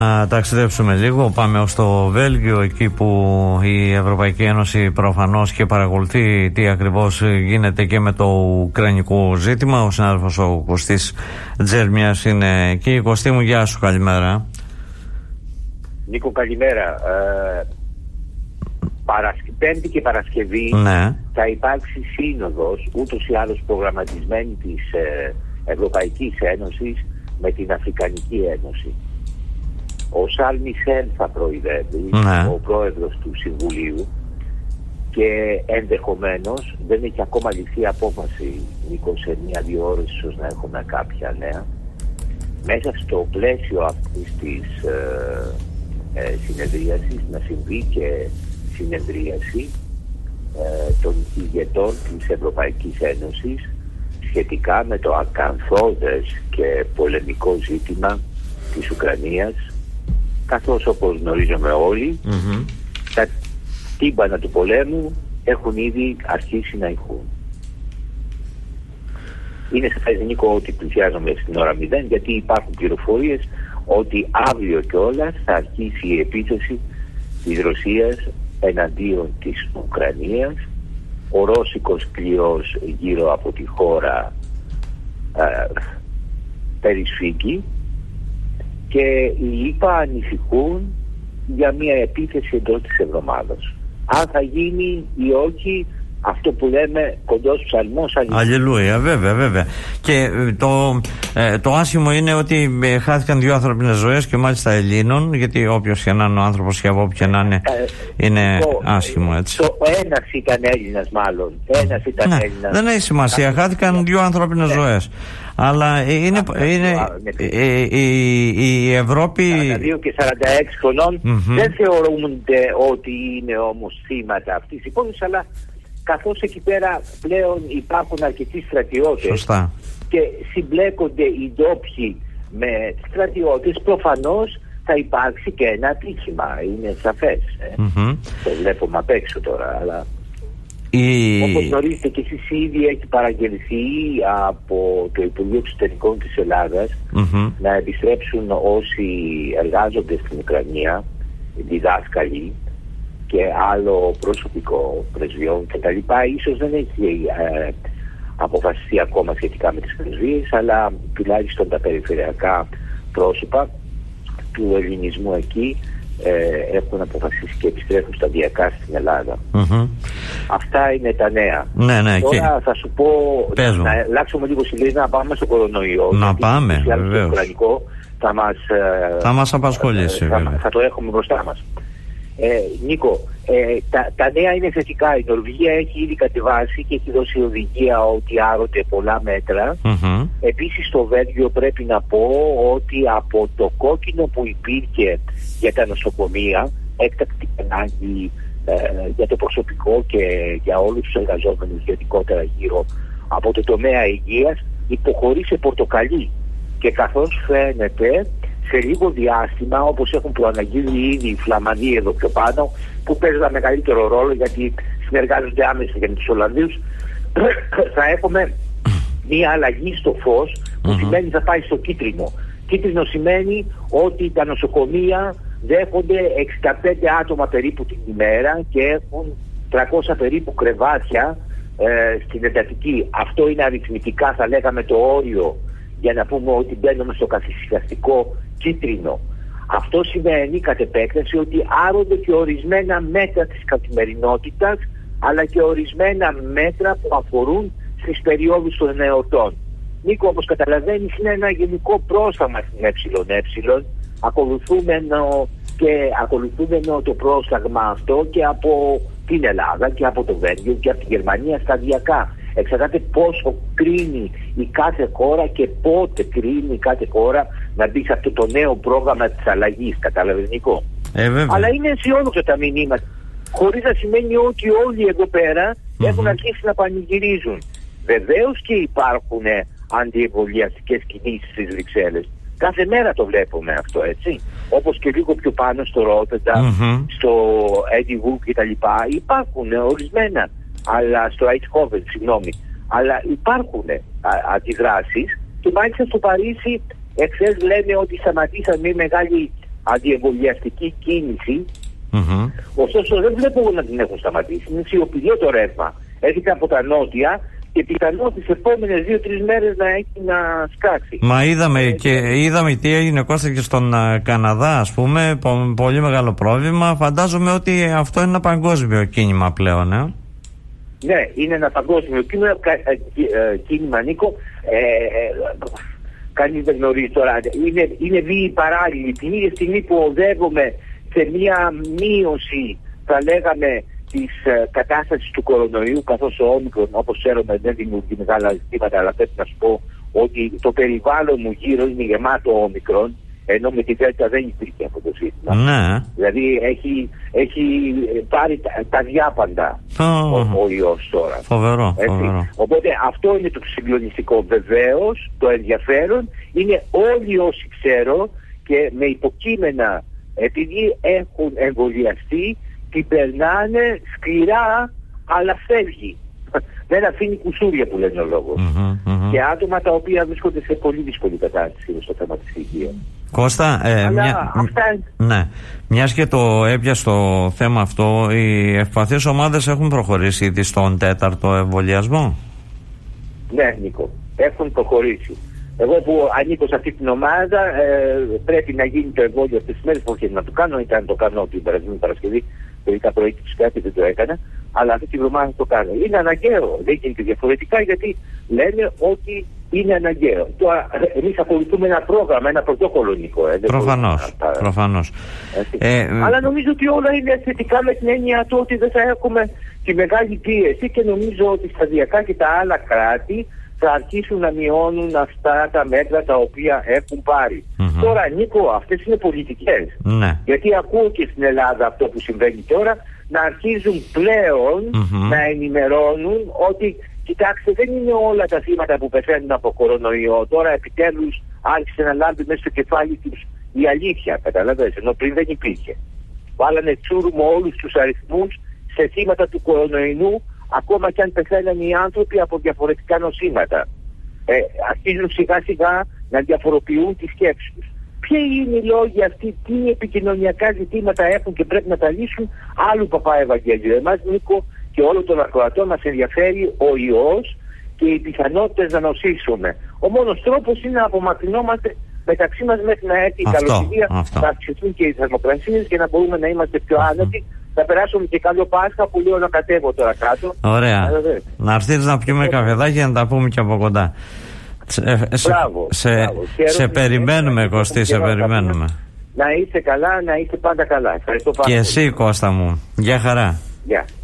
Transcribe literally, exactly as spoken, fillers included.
Να ταξιδέψουμε λίγο, πάμε ως το Βέλγιο, εκεί που η Ευρωπαϊκή Ένωση προφανώς και παρακολουθεί τι ακριβώς γίνεται και με το ουκρανικό ζήτημα. Ο συνάδελφος ο Κωστής Τζέρμιας είναι εκεί. Κωστή μου, γεια σου, καλημέρα. Νίκο, καλημέρα. Ε, Παρασκε... Πέμπτη και Παρασκευή, ναι, θα υπάρξει σύνοδος ούτως ή άλλως προγραμματισμένη της ε, Ευρωπαϊκής Ένωσης με την Αφρικανική Ένωση. Ο Σαρλ Μισελ θα προεδρεύει, ναι, ο πρόεδρος του Συμβουλίου, και ενδεχομένως, δεν έχει ακόμα ληφθεί απόφαση, Νίκο, σε μία-δύο ώρες ίσως να έχουμε κάποια νέα, μέσα στο πλαίσιο αυτής της ε, ε, συνεδρίασης να συμβεί και συνεδρίαση ε, των ηγετών της Ευρωπαϊκής Ένωσης σχετικά με το ακαθόδες και πολεμικό ζήτημα της Ουκρανίας, καθώς, όπως γνωρίζουμε όλοι, mm-hmm. τα τύμπανα του πολέμου έχουν ήδη αρχίσει να ηχούν. Είναι σαφές, Νίκο, ότι πλησιάζουμε στην ώρα μηδέν, γιατί υπάρχουν πληροφορίες ότι αύριο κιόλας θα αρχίσει η επίθεση της Ρωσίας εναντίον της Ουκρανίας. Ο ρώσικος κλειός γύρω από τη χώρα ε, περισφίγγει και οι ΙΠΑ ανησυχούν για μια επίθεση εντός της εβδομάδας. Αν θα γίνει ή όχι, αυτό που λέμε κοντός ψαλμός αλληλούια, βέβαια, βέβαια. Και το, ε, το άσχημο είναι ότι ε, χάθηκαν δύο ανθρώπινες ζωές, και μάλιστα Ελλήνων, γιατί όποιος και να είναι ο άνθρωπος και από όποιο και να είναι, ε, είναι το, άσχημο, έτσι. Το ένας ήταν Έλληνας, μάλλον. Ένας ήταν ναι, Έλληνας. Δεν έχει σημασία, χάθηκαν δύο ανθρώπινες ναι. ζωές. Αλλά είναι, είναι η, η, η Ευρώπη... σαράντα δύο και σαράντα έξι χρονών mm-hmm. δεν θεωρούνται ότι είναι όμως θύματα αυτής της υπόθεσης, αλλά καθώς εκεί πέρα πλέον υπάρχουν αρκετοί στρατιώτες. Σωστά. Και συμπλέκονται οι ντόπιοι με στρατιώτες, προφανώς θα υπάρξει και ένα ατύχημα, είναι σαφές. Ε. Mm-hmm. Το βλέπουμε απ' έξω τώρα, αλλά... Η... όπως γνωρίζετε και εσείς, ήδη έχει παραγγελθεί από το Υπουργείο Εξωτερικών της Ελλάδας mm-hmm. να επιστρέψουν όσοι εργάζονται στην Ουκρανία, διδάσκαλοι και άλλο προσωπικό πρεσβειών κτλ. Ίσως δεν έχει ε, αποφασιστεί ακόμα σχετικά με τις πρεσβείες, αλλά τουλάχιστον τα περιφερειακά πρόσωπα του ελληνισμού εκεί ε, έχουν αποφασίσει και επιστρέφουν σταδιακά στην Ελλάδα. Mm-hmm. Αυτά είναι τα νέα. Ναι, ναι, τώρα και... θα σου πω, Παίζω. να αλλάξουμε λίγο σιλίδα, να πάμε στο κορονοϊό. Να πάμε, βεβαίως. Θα μας, θα μας απασχολήσει. Θα, θα το έχουμε μπροστά μας. Ε, Νίκο, ε, τα, τα νέα είναι θετικά. Η Νορβηγία έχει ήδη κατεβάσει και έχει δώσει οδηγία ότι άρονται πολλά μέτρα. Mm-hmm. Επίσης στο Βέλγιο πρέπει να πω ότι από το κόκκινο που υπήρχε για τα νοσοκομεία, έκτακτη ανάγκη ε, για το προσωπικό και για όλους τους εργαζόμενους γενικότερα γύρω από το τομέα υγείας, υποχωρεί σε πορτοκαλί. Και καθώς φαίνεται, σε λίγο διάστημα, όπως έχουν προαναγγείλει ήδη οι Φλαμανοί εδώ πιο πάνω, που παίζουν ένα μεγαλύτερο ρόλο γιατί συνεργάζονται άμεσα για τους Ολλανδίους, θα έχουμε μία αλλαγή στο φως που mm-hmm. σημαίνει θα πάει στο κίτρινο. Κίτρινο σημαίνει ότι τα νοσοκομεία δέχονται εξήντα πέντε άτομα περίπου την ημέρα και έχουν τριακόσια περίπου κρεβάτια ε, στην εντατική. Αυτό είναι αριθμητικά, θα λέγαμε, το όριο για να πούμε ότι μπαίνουμε στο καθησυχαστικό κίτρινο. Αυτό σημαίνει κατ' επέκταση ότι άρονται και ορισμένα μέτρα της καθημερινότητας, αλλά και ορισμένα μέτρα που αφορούν στις περιόδους των εορτών. Νίκο, όπως καταλαβαίνεις, είναι ένα γενικό πρόσταγμα στην ΕΕ. Ακολουθούμε και ακολουθούμε το πρόσταγμα αυτό και από την Ελλάδα και από το Βέλγιο και από τη Γερμανία σταδιακά. Εξαρτάται πόσο κρίνει η κάθε χώρα και πότε κρίνει η κάθε χώρα να μπει σε αυτό το νέο πρόγραμμα της αλλαγής. Κατάλαβες, Νικό? Ε, Αλλά είναι αισιόδοξα τα μηνύματα. Χωρίς να σημαίνει ότι όλοι εδώ πέρα mm-hmm. έχουν αρχίσει να πανηγυρίζουν. Βεβαίως και υπάρχουν αντιεμβολιαστικές κινήσεις στις Βρυξέλλες. Κάθε μέρα το βλέπουμε αυτό, έτσι. Όπως και λίγο πιο πάνω στο Ρότερνταμ, mm-hmm. στο Έντιβου κτλ. Υπάρχουν ορισμένα. Αλλά στο Eindhoven, συγγνώμη, αλλά υπάρχουν α, αντιδράσεις και μάλιστα στο Παρίσι εχθές λένε ότι σταματήσαν μια μεγάλη αντιεμβολιαστική κίνηση. Mm-hmm. Ωστόσο δεν βλέπω να την έχουν σταματήσει. Είναι σιωπηλό το ρεύμα. Έρχεται από τα νότια και πιθανόν τις επόμενες δύο-τρεις μέρες να έχει να σκάσει. Μα είδαμε, ε, και είδαμε τι έγινε, Κώστα, και στον uh, Καναδά, ας πούμε, πο, πολύ μεγάλο πρόβλημα. Φαντάζομαι ότι αυτό είναι ένα παγκόσμιο κίνημα πλέον, ε? Ναι, είναι ένα παγκόσμιο κίνημα, κίνημα Νίκο. Ε, ε, κανείς δεν γνωρίζει τώρα. Είναι, είναι βίαιη παράλληλη. Την ίδια στιγμή που οδεύουμε σε μια μείωση, θα λέγαμε, της ε, κατάστασης του κορονοϊού, καθώς ο όμικρον, όπως ξέρουμε, δεν δημιουργεί μεγάλα ζητήματα, αλλά πρέπει να σου πω ότι το περιβάλλον μου γύρω είναι γεμάτο όμικρον, ενώ με τη Δέλτα δεν υπήρχε αυτό το σύστημα. Ναι. Δηλαδή έχει, έχει πάρει τα, τα διάπαντα oh. ο, ο ιός τώρα. Φοβερό, φοβερό. Οπότε αυτό είναι το συγκλονιστικό. Βεβαίως το ενδιαφέρον είναι όλοι όσοι ξέρω και με υποκείμενα, επειδή έχουν εμβολιαστεί, την περνάνε σκληρά, αλλά φεύγει. Δεν αφήνει κουσούρια, που λένε ο λόγος. Mm-hmm, mm-hmm. Και άτομα τα οποία βρίσκονται σε πολύ δύσκολη κατάσταση στο θέμα της υγείας. Κώστα, ε, μια, αυτά... ναι, μιας και το έπιασε το θέμα αυτό, οι ευπαθείς ομάδες έχουν προχωρήσει ήδη στον τέταρτο εμβολιασμό? Ναι, Νίκο, έχουν προχωρήσει. Εγώ που ανήκω σε αυτή την ομάδα, ε, πρέπει να γίνει το εμβόλιο αυτές τις μέρες, όχι να το κάνω, ήταν το κάνω την περασμένη Παρασκευή, τελικά προέκυψε κάτι, δεν το έκανα, αλλά αυτή τη βδομάδα το κάνω. Είναι αναγκαίο, δεν γίνεται διαφορετικά, γιατί λένε ότι είναι αναγκαίο. Τώρα, εμείς ακολουθούμε ένα πρόγραμμα, ένα πρωτόκολλο, Νίκο. Ε, προφανώς, να... προφανώς. Ε, αλλά νομίζω ότι όλα είναι θετικά, με την έννοια του ότι δεν θα έχουμε τη μεγάλη πίεση, και νομίζω ότι σταδιακά και τα άλλα κράτη θα αρχίσουν να μειώνουν αυτά τα μέτρα τα οποία έχουν πάρει. Mm-hmm. Τώρα, Νίκο, αυτές είναι πολιτικές. Ναι. Γιατί ακούω και στην Ελλάδα αυτό που συμβαίνει τώρα, να αρχίζουν πλέον mm-hmm. να ενημερώνουν ότι, κοιτάξτε, δεν είναι όλα τα θύματα που πεθαίνουν από κορονοϊό. Τώρα επιτέλους άρχισε να λάμπει μέσα στο κεφάλι τους η αλήθεια, καταλαβαίνεις, ενώ πριν δεν υπήρχε. Βάλανε τσούρμο όλους τους αριθμούς σε θύματα του κορονοϊού, ακόμα και αν πεθαίνουν οι άνθρωποι από διαφορετικά νοσήματα. Ε, αρχίζουν σιγά σιγά να διαφοροποιούν τις σκέψεις τους. Ποιοι είναι οι λόγοι αυτοί, τι επικοινωνιακά ζητήματα έχουν και πρέπει να τα λύσουν, άλλου παπά Ευαγγέλιο. Εμάς, Νίκο, και όλο τον ακροατό μας ενδιαφέρει ο ιός και οι πιθανότητες να νοσήσουμε. Ο μόνος τρόπος είναι να απομακρυνόμαστε μεταξύ μας μέχρι να έρθει η καλοκαιρία, να αυξηθούν και οι θερμοκρασίες και να μπορούμε να είμαστε πιο άνετοι. Θα περάσουμε και καλό Πάσχα, που λέω να κατέβω τώρα κάτω. Ωραία. Άρα, να έρθεις να πιούμε καφεδάκι και να τα πούμε και από κοντά. Σε, μπράβο, σε, μπράβο. σε περιμένουμε, Κωστή, σε περιμένουμε. Να είσαι καλά, να είσαι πάντα καλά. Ευχαριστώ πάρα πολύ. Και εσύ, Κώστα μου. Γεια χαρά. Γεια.